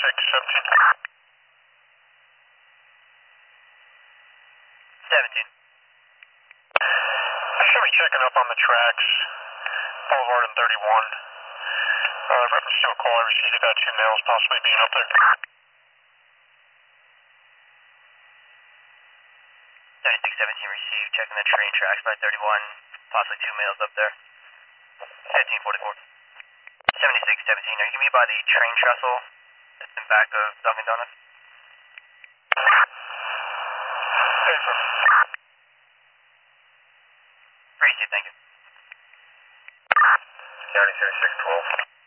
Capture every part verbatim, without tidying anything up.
seventy-six, seventeen. seventeen. I should be checking up on the tracks, Boulevard and thirty-one. Uh, reference to a call I received about two males possibly being up there. seventy-six seventeen received, checking the train tracks by thirty-one, possibly two males up there. fifteen forty-four. seventy-six seventeen, are you going to be by the train trestle that's in back of Dunkin' Donuts? Hey, sir. Received, thank you. County seventy-six twelve.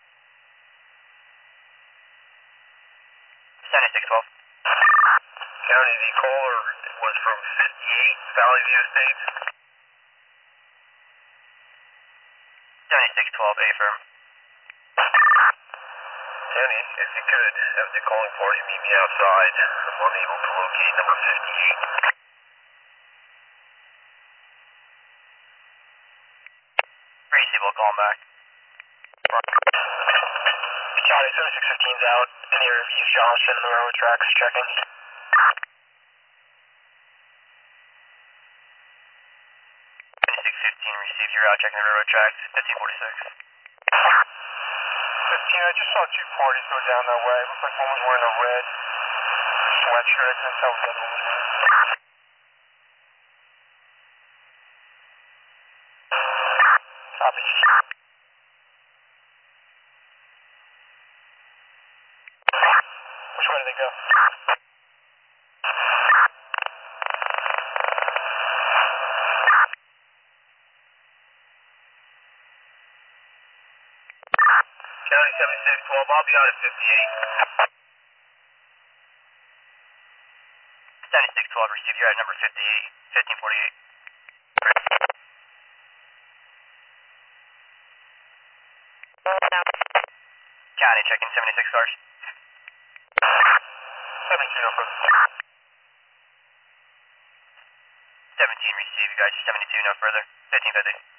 seventy-six twelve. County, the caller was from fifty-eight Valley View Estates. seventy-six twelve, affirm. County, if you could have the calling party meet me outside. I'm unable to locate number fifty-eight. Received, we'll call him back. County seventy-six fifteen's out near East Johnston and the railroad tracks checking. seventy-six fifteen received, you're out checking the railroad tracks. fifteen forty-six. fifteen, I just saw two parties go down that way. Looks like one was wearing a red sweatshirt. I couldn't tell what the other one was wearing. Copy. Which way did they go? County seventy-six twelve, I'll be out at fifty-eight. seventy-six twelve received, you're at number fifty-eight. fifteen forty-eight. County checking seventy-six cars. seventy-two, no further. seventeen received, you guys are seventy-two, no further. fifteen fifty.